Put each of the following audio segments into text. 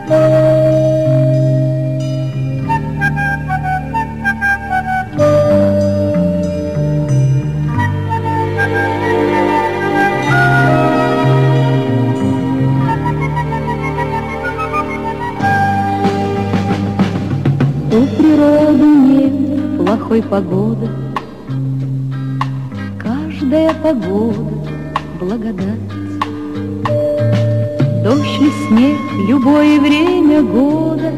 У природы нет плохой погоды, каждая погода — благодать. Дождь или снег, любое время года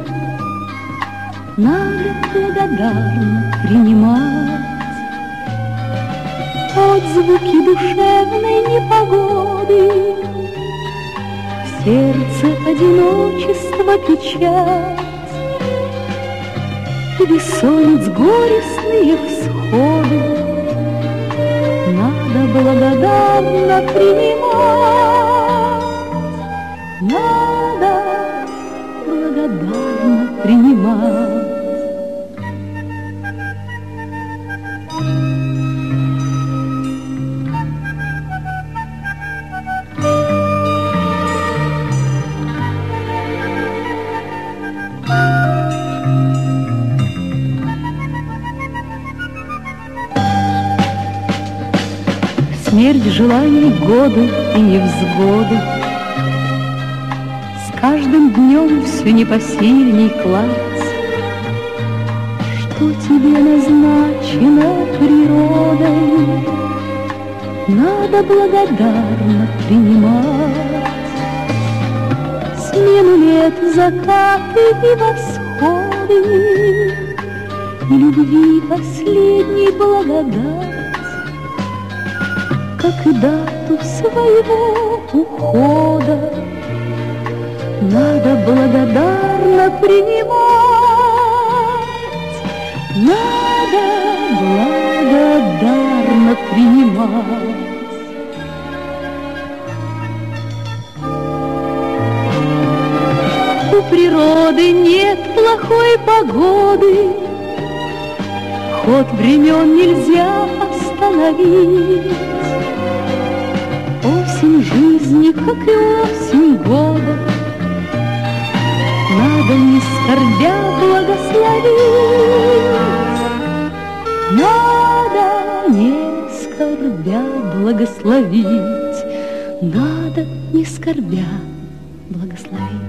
надо благодарно принимать. Отзвуки душевной непогоды, в сердце одиночество, печаль, и бессонниц горестные всходы надо благодарно принимать. Надо благодарно принимать. Смерть желаний, годы и невзгоды, с каждым днем все непосильней класть. Что тебе назначено природой, надо благодарно принимать. Смену лет, закаты и восходы, и любви последней благодать, как и дату своего ухода надо благодарно принимать. Надо благодарно принимать. У природы нет плохой погоды, ход времен нельзя остановить. Осень жизни, как и осень года, надо не скорбя благословить. Надо не скорбя благословить. Надо не скорбя благословить.